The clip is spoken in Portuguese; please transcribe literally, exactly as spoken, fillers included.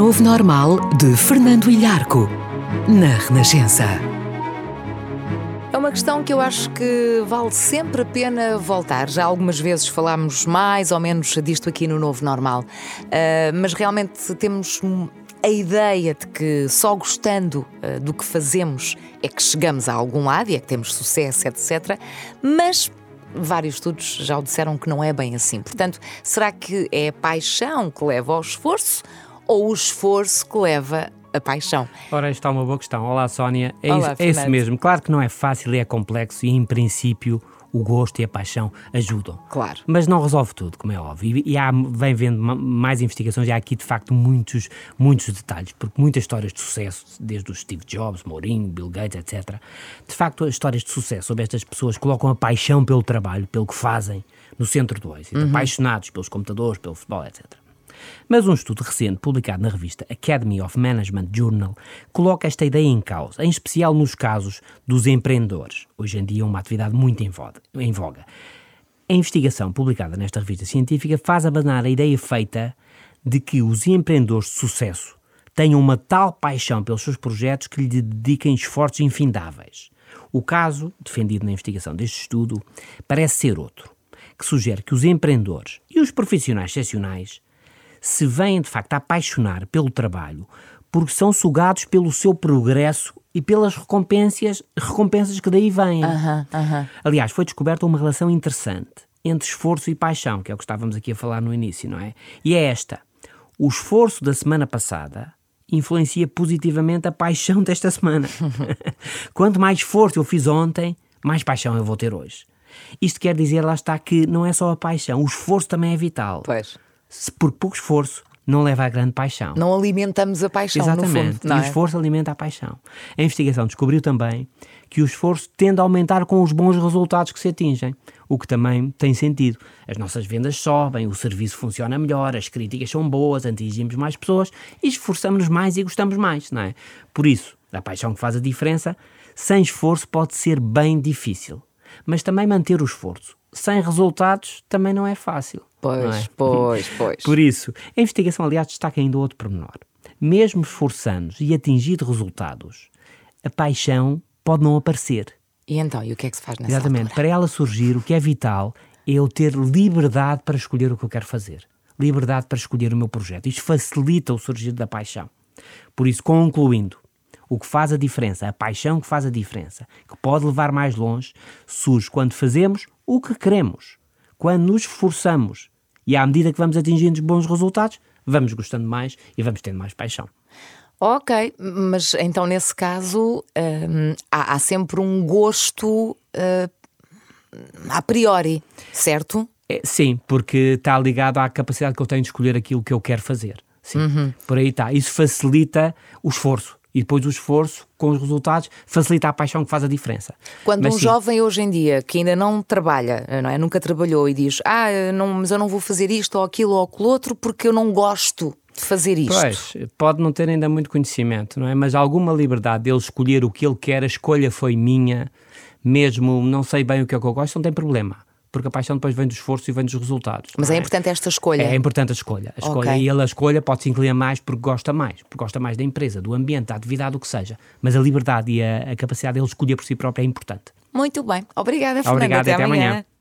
Novo Normal, de Fernando Ilharco, na Renascença. É uma questão que eu acho que vale sempre a pena voltar. Já algumas vezes falámos mais ou menos disto aqui no Novo Normal, uh, mas realmente temos a ideia de que só gostando uh, do que fazemos é que chegamos a algum lado e é que temos sucesso, etcétera. Mas vários estudos já o disseram que não é bem assim. Portanto, será que é a paixão que leva ao esforço ou o esforço que leva a paixão? Ora, está uma boa questão. Olá, Sónia. É, Olá, isso, é isso mesmo. Claro que não é fácil e é complexo e, em princípio, o gosto e a paixão ajudam. Claro. Mas não resolve tudo, como é óbvio. E, e há, vem vendo mais investigações e há aqui, de facto, muitos, muitos detalhes, porque muitas histórias de sucesso, desde os Steve Jobs, Mourinho, Bill Gates, etcétera, de facto, as histórias de sucesso sobre estas pessoas colocam a paixão pelo trabalho, pelo que fazem, no centro do êxito. Uhum. Apaixonados pelos computadores, pelo futebol, etcétera. Mas um estudo recente, publicado na revista Academy of Management Journal, coloca esta ideia em causa, em especial nos casos dos empreendedores. Hoje em dia, uma atividade muito em voga. A investigação publicada nesta revista científica faz abanar a ideia feita de que os empreendedores de sucesso tenham uma tal paixão pelos seus projetos que lhe dediquem esforços infindáveis. O caso, defendido na investigação deste estudo, parece ser outro, que sugere que os empreendedores e os profissionais excepcionais se vêm, de facto, a apaixonar pelo trabalho porque são sugados pelo seu progresso e pelas recompensas, recompensas que daí vêm. Uhum, uhum. Aliás, foi descoberta uma relação interessante entre esforço e paixão, que é o que estávamos aqui a falar no início, não é? E é esta. O esforço da semana passada influencia positivamente a paixão desta semana. Quanto mais esforço eu fiz ontem, mais paixão eu vou ter hoje. Isto quer dizer, lá está, que não é só a paixão, o esforço também é vital. Pois. Se por pouco esforço não leva a grande paixão. Não alimentamos a paixão. Exatamente. No fundo, não e é? O esforço alimenta a paixão. A investigação descobriu também que o esforço tende a aumentar com os bons resultados que se atingem, o que também tem sentido. As nossas vendas sobem, o serviço funciona melhor, as críticas são boas, atingimos mais pessoas e esforçamos-nos mais e gostamos mais, não é? Por isso, a paixão que faz a diferença, sem esforço pode ser bem difícil. Mas também manter o esforço sem resultados também não é fácil. Pois, não é? pois, pois. Por isso, a investigação, aliás, destaca ainda outro pormenor. Mesmo esforçando e atingindo resultados, a paixão pode não aparecer. E então, e o que é que se faz nessa Exatamente. altura? Para ela surgir, o que é vital é eu ter liberdade para escolher o que eu quero fazer. Liberdade para escolher o meu projeto. Isto facilita o surgir da paixão. Por isso, concluindo, o que faz a diferença, a paixão que faz a diferença, que pode levar mais longe, surge quando fazemos o que queremos, quando nos esforçamos e à medida que vamos atingindo bons resultados, vamos gostando mais e vamos tendo mais paixão. Ok, mas então nesse caso hum, há, há sempre um gosto uh, a priori, certo? É, sim, porque está ligado à capacidade que eu tenho de escolher aquilo que eu quero fazer. Sim, uhum. Por aí está. Isso facilita o esforço. E depois o esforço, com os resultados, facilita a paixão que faz a diferença. Quando mas, um sim, jovem hoje em dia, que ainda não trabalha, não é? Nunca trabalhou e diz, ah, não, mas eu não vou fazer isto ou aquilo ou aquilo outro porque eu não gosto de fazer isto. Pois, pode não ter ainda muito conhecimento, não é? Mas alguma liberdade dele escolher o que ele quer, a escolha foi minha, mesmo não sei bem o que é que eu gosto, não tem problema. Porque a paixão depois vem do esforço e vem dos resultados. Mas é, é importante esta escolha. É importante a escolha. A escolha okay. E ele a escolha pode se inclinar mais porque gosta mais. Porque gosta mais da empresa, do ambiente, da atividade, o que seja. Mas a liberdade e a, a capacidade de ele escolher por si próprio é importante. Muito bem. Obrigada, Fernanda. Obrigado, até, até amanhã. amanhã.